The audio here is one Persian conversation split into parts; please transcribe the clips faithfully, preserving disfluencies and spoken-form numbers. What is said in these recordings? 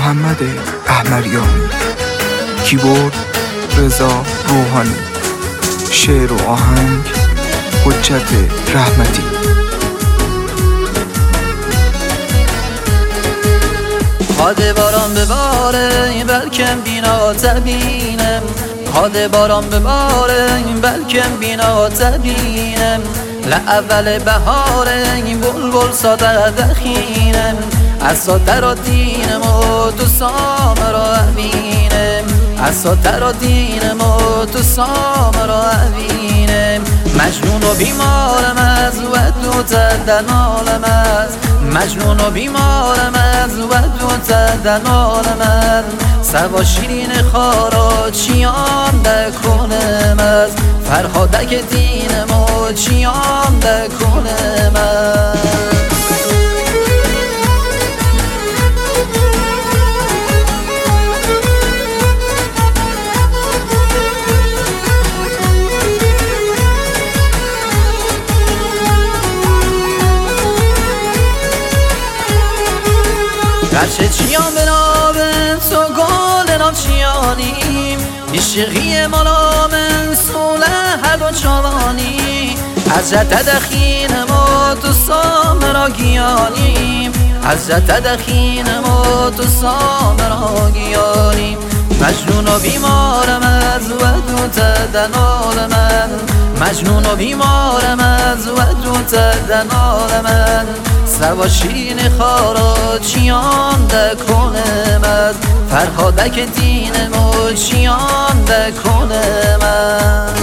محمد احمریانی، کیبورد رضا روحانی، شعر و آهنگ حجت رحمتی. خواده باران بباره بلکم بینا تبینم، خواده باران بباره بلکم بینا تبینم، لأول بهاره بلبل ساده دخینم، از ساده را دینم و تو سام را بینم، از ساده را دینم و تو سام را بینم. مجنون و بیمارم از ود و تدنالم از، مجنون و بیمارم از ود و تدنالم از، سوا شیرین خارا چیان دکنم از، فرهادک دینم و چیان دکنم از. گرچه چیان به نامن سو گل نام چیانیم، عشقی مالامن سوله هر دو چوانیم، از جد دخینم و تو سام را گیانیم، از جد دخینم و تو سام را گیانیم. مجنون و بیمارم از ود و تدنال من، مجنون و بیمارم از ود و تدنال من، سوا شیرین خارا چیان دکنم از، فرهادک دینم و چیان دکنم از.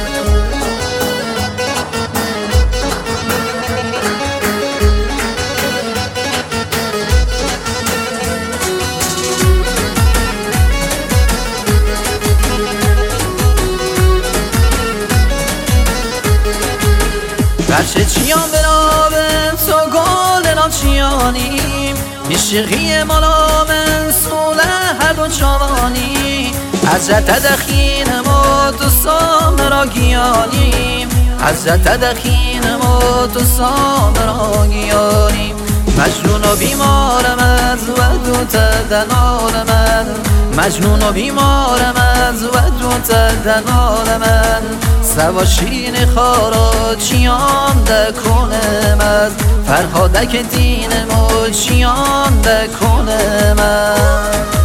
گرچه چیان برابم سو گل نام چیانیم، عشقی مالامن سوله هر دو چوانیم، از جد دخینم و تو سام را گیانیم، از جد دخینم و تو سام را گیانیم. مجنون و بیمارم از ود و تدنال من، مجنون و بیمارم از ود و تدنال من، سوا شیرین خارا چیان دکنم از، فرهادک دینم و چیان دکنم از.